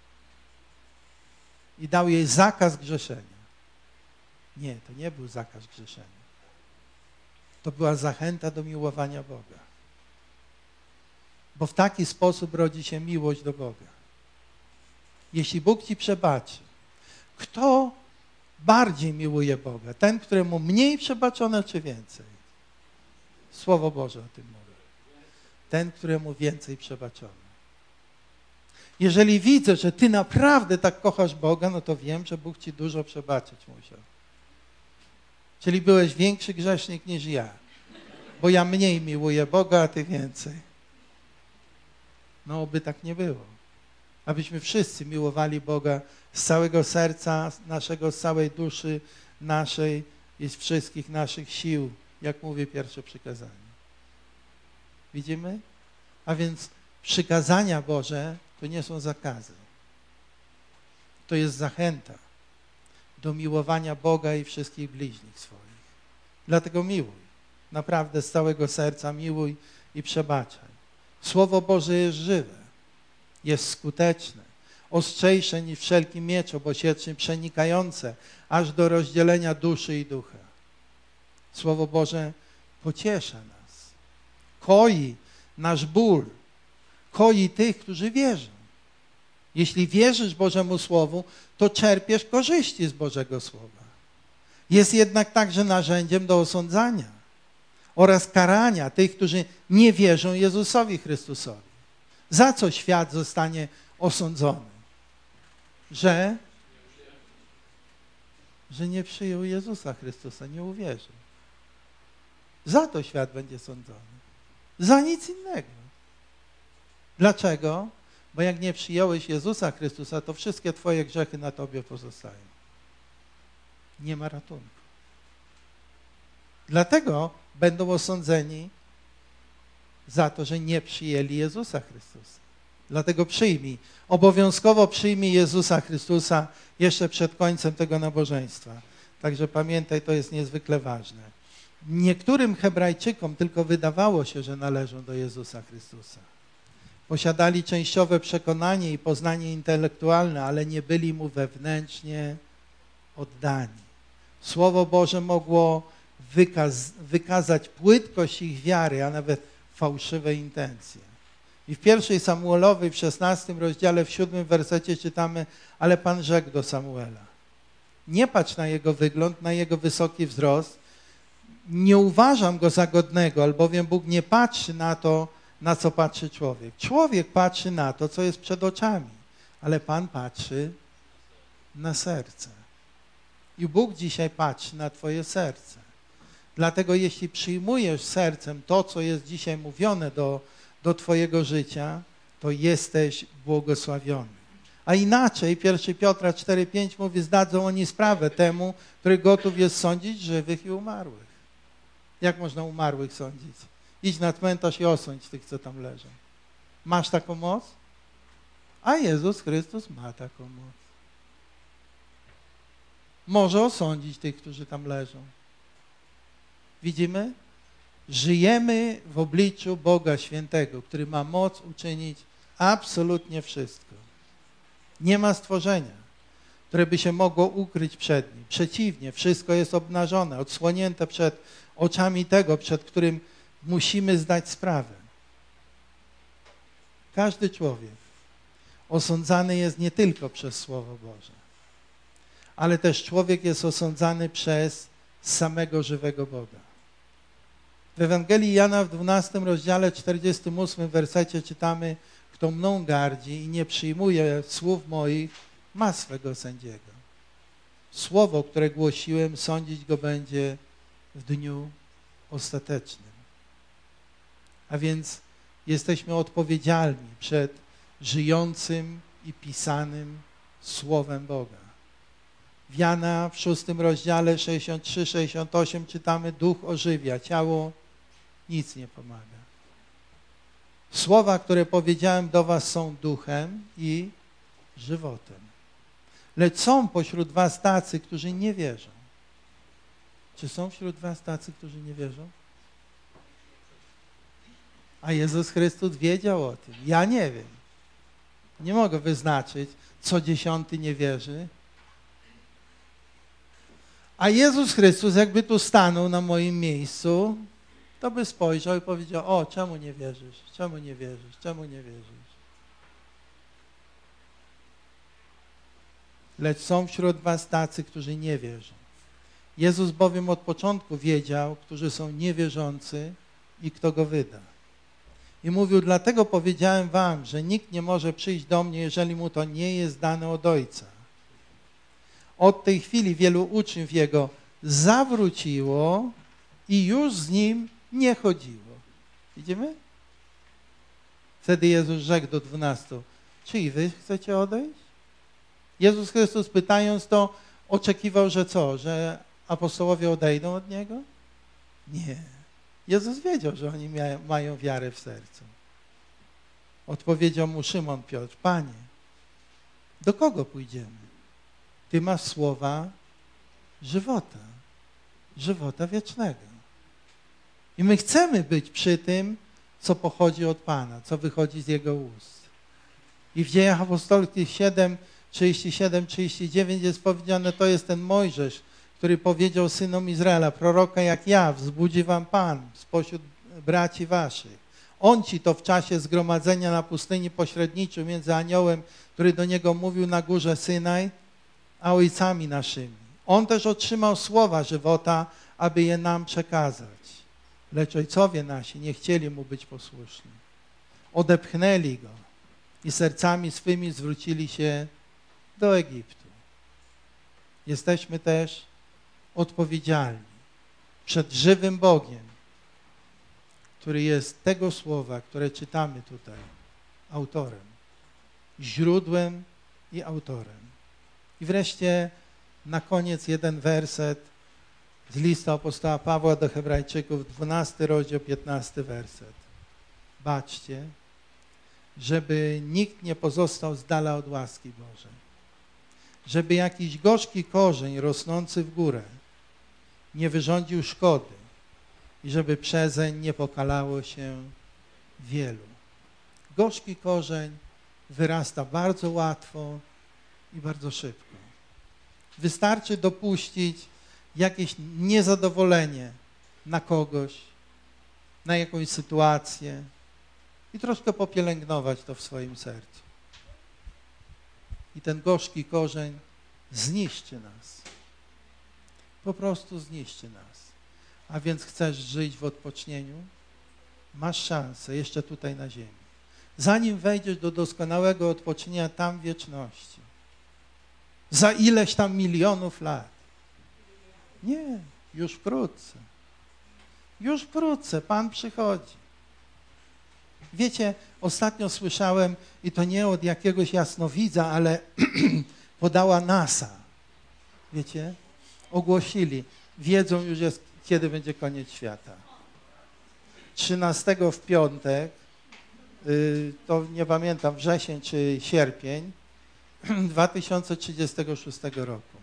I dał jej zakaz grzeszenia. Nie, to nie był zakaz grzeszenia. To była zachęta do miłowania Boga. Bo w taki sposób rodzi się miłość do Boga. Jeśli Bóg ci przebaczy, kto bardziej miłuje Boga? Ten, któremu mniej przebaczono, czy więcej? Słowo Boże o tym mówi. Ten, któremu więcej przebaczono. Jeżeli widzę, że ty naprawdę tak kochasz Boga, no to wiem, że Bóg ci dużo przebaczyć musiał. Czyli byłeś większy grzesznik niż ja. Bo ja mniej miłuję Boga, a ty więcej. No, oby tak nie było. Abyśmy wszyscy miłowali Boga z całego serca naszego, z całej duszy naszej i z wszystkich naszych sił, jak mówi pierwsze przykazanie. Widzimy? A więc przykazania Boże to nie są zakazy. To jest zachęta do miłowania Boga i wszystkich bliźnich swoich. Dlatego miłuj. Naprawdę z całego serca miłuj i przebaczaj. Słowo Boże jest żywe, jest skuteczne, ostrzejsze niż wszelki miecz obosieczny, przenikające aż do rozdzielenia duszy i ducha. Słowo Boże pociesza nas, koi nasz ból, koi tych, którzy wierzą. Jeśli wierzysz Bożemu Słowu, to czerpiesz korzyści z Bożego Słowa. Jest jednak także narzędziem do osądzania oraz karania tych, którzy nie wierzą Jezusowi Chrystusowi. Za co świat zostanie osądzony? Że, że nie przyjął Jezusa Chrystusa, nie uwierzył. Za to świat będzie sądzony. Za nic innego. Dlaczego? Bo jak nie przyjąłeś Jezusa Chrystusa, to wszystkie twoje grzechy na tobie pozostają. Nie ma ratunku. Dlatego będą osądzeni za to, że nie przyjęli Jezusa Chrystusa. Dlatego przyjmij, obowiązkowo przyjmij Jezusa Chrystusa jeszcze przed końcem tego nabożeństwa. Także pamiętaj, to jest niezwykle ważne. Niektórym Hebrajczykom tylko wydawało się, że należą do Jezusa Chrystusa. Posiadali częściowe przekonanie i poznanie intelektualne, ale nie byli Mu wewnętrznie oddani. Słowo Boże mogło wykaz wykazać płytkość ich wiary, a nawet fałszywe intencje. I w pierwszej Samuelowej, w szesnastym rozdziale, w siódmym wersecie czytamy, ale Pan rzekł do Samuela. Nie patrz na jego wygląd, na jego wysoki wzrost. Nie uważam go za godnego, albowiem Bóg nie patrzy na to, na co patrzy człowiek. Człowiek patrzy na to, co jest przed oczami, ale Pan patrzy na serce. I Bóg dzisiaj patrzy na twoje serce. Dlatego jeśli przyjmujesz sercem to, co jest dzisiaj mówione do, do twojego życia, to jesteś błogosławiony. A inaczej, pierwszy Piotra cztery pięć mówi, zdadzą oni sprawę temu, który gotów jest sądzić żywych i umarłych. Jak można umarłych sądzić? Idź na cmentarz i osądź tych, co tam leżą. Masz taką moc? A Jezus Chrystus ma taką moc. Może osądzić tych, którzy tam leżą. Widzimy? Żyjemy w obliczu Boga Świętego, który ma moc uczynić absolutnie wszystko. Nie ma stworzenia, które by się mogło ukryć przed Nim. Przeciwnie, wszystko jest obnażone, odsłonięte przed oczami tego, przed którym musimy zdać sprawę. Każdy człowiek osądzany jest nie tylko przez Słowo Boże, ale też człowiek jest osądzany przez samego żywego Boga. W Ewangelii Jana w dwunastym rozdziale, czterdziestym ósmym wersecie czytamy, kto mną gardzi i nie przyjmuje słów moich, ma swego sędziego. Słowo, które głosiłem, sądzić go będzie w dniu ostatecznym. A więc jesteśmy odpowiedzialni przed żyjącym i pisanym Słowem Boga. W Jana w szóstym rozdziale sześćdziesiąt trzy sześćdziesiąt osiem czytamy, duch ożywia, ciało nic nie pomaga. Słowa, które powiedziałem do was, są duchem i żywotem. Lecz są pośród was tacy, którzy nie wierzą. Czy są wśród was tacy, którzy nie wierzą? A Jezus Chrystus wiedział o tym. Ja nie wiem. Nie mogę wyznaczyć, co dziesiąty nie wierzy. A Jezus Chrystus, jakby tu stanął na moim miejscu, to by spojrzał i powiedział, o, czemu nie wierzysz? Czemu nie wierzysz? Czemu nie wierzysz? Lecz są wśród was tacy, którzy nie wierzą. Jezus bowiem od początku wiedział, którzy są niewierzący i kto go wyda. I mówił, dlatego powiedziałem wam, że nikt nie może przyjść do mnie, jeżeli mu to nie jest dane od Ojca. Od tej chwili wielu uczniów Jego zawróciło i już z Nim nie chodziło. Widzimy? Wtedy Jezus rzekł do dwunastu, czy i wy chcecie odejść? Jezus Chrystus, pytając to, oczekiwał, że co? Że apostołowie odejdą od Niego? Nie. Jezus wiedział, że oni mają, mają wiarę w sercu. Odpowiedział mu Szymon Piotr, Panie, do kogo pójdziemy? Ty masz słowa żywota, żywota wiecznego. I my chcemy być przy tym, co pochodzi od Pana, co wychodzi z Jego ust. I w Dziejach Apostolskich siedem, trzydzieści siedem, trzydzieści dziewięć jest powiedziane, to jest ten Mojżesz, który powiedział synom Izraela, proroka jak ja, wzbudzi wam Pan spośród braci waszych. On ci to w czasie zgromadzenia na pustyni pośredniczył między aniołem, który do niego mówił na górze Synaj, a ojcami naszymi. On też otrzymał słowa żywota, aby je nam przekazać. Lecz ojcowie nasi nie chcieli mu być posłuszni. Odepchnęli go i sercami swymi zwrócili się do Egiptu. Jesteśmy też odpowiedzialni przed żywym Bogiem, który jest tego słowa, które czytamy tutaj, autorem, źródłem i autorem. I wreszcie na koniec jeden werset z listu apostoła Pawła do Hebrajczyków, dwunasty rozdział, piętnasty werset. baczcie, żeby nikt nie pozostał z dala od łaski Bożej. Żeby jakiś gorzki korzeń rosnący w górę nie wyrządził szkody i żeby przezeń nie pokalało się wielu. Gorzki korzeń wyrasta bardzo łatwo i bardzo szybko. Wystarczy dopuścić jakieś niezadowolenie na kogoś, na jakąś sytuację i troszkę popielęgnować to w swoim sercu. I ten gorzki korzeń zniszczy nas. Po prostu zniszczy nas. A więc chcesz żyć w odpocznieniu? Masz szansę jeszcze tutaj na ziemi. Zanim wejdziesz do doskonałego odpocznienia tam w wieczności. Za ileś tam milionów lat. Nie, już wkrótce. Już wkrótce Pan przychodzi. Wiecie, ostatnio słyszałem, i to nie od jakiegoś jasnowidza, ale podała NASA. Wiecie, ogłosili, wiedzą już jest, kiedy będzie koniec świata. trzynastego w piątek, yy, to nie pamiętam, wrzesień czy sierpień dwa tysiące trzydziestego szóstego roku.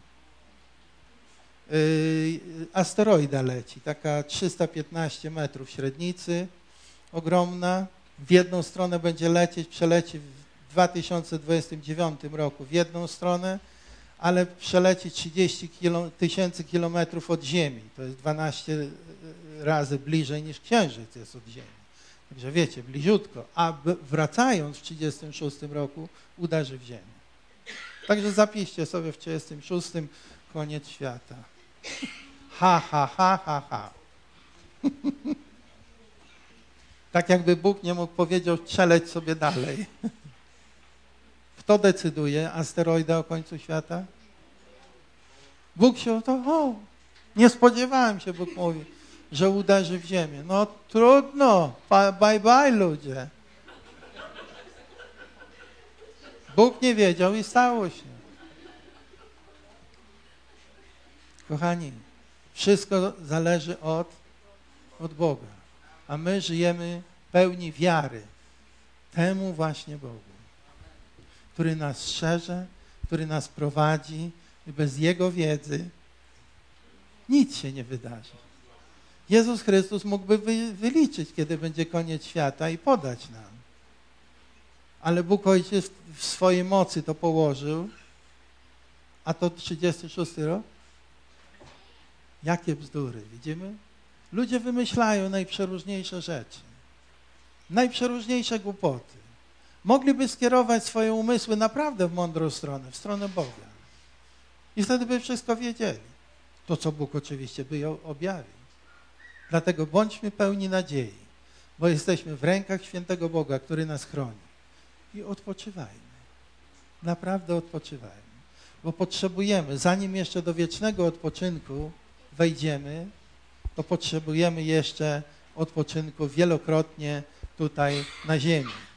Yy, asteroida leci, taka trzysta piętnaście metrów średnicy, ogromna. W jedną stronę będzie lecieć, przeleci w dwa tysiące dwudziestym dziewiątym roku w jedną stronę, ale przeleci trzydzieści tysięcy kilometrów od Ziemi. To jest dwanaście razy bliżej niż Księżyc jest od Ziemi. Także wiecie, bliziutko. A wracając w trzydziestym szóstym roku uderzy w Ziemię. Także zapiszcie sobie w trzydziestym szóstym koniec świata. Ha, ha, ha, ha, ha. Tak jakby Bóg nie mógł powiedzieć, strzeleć sobie dalej. Kto decyduje asteroida o końcu świata? Bóg się to, o, nie spodziewałem się, Bóg mówi, że uderzy w ziemię. No trudno, bye bye ludzie. Bóg nie wiedział i stało się. Kochani, wszystko zależy od, od Boga. A my żyjemy pełni wiary temu właśnie Bogu, który nas strzeże, który nas prowadzi i bez Jego wiedzy nic się nie wydarzy. Jezus Chrystus mógłby wy, wyliczyć, kiedy będzie koniec świata i podać nam. Ale Bóg Ojciec w swojej mocy to położył, a to trzydziesty szósty rok? Jakie bzdury, widzimy? Ludzie wymyślają najprzeróżniejsze rzeczy, najprzeróżniejsze głupoty. Mogliby skierować swoje umysły naprawdę w mądrą stronę, w stronę Boga. I wtedy by wszystko wiedzieli. To, co Bóg oczywiście by objawił. Dlatego bądźmy pełni nadziei, bo jesteśmy w rękach świętego Boga, który nas chroni. I odpoczywajmy. Naprawdę odpoczywajmy. Bo potrzebujemy, zanim jeszcze do wiecznego odpoczynku wejdziemy, to potrzebujemy jeszcze odpoczynku wielokrotnie tutaj na ziemi.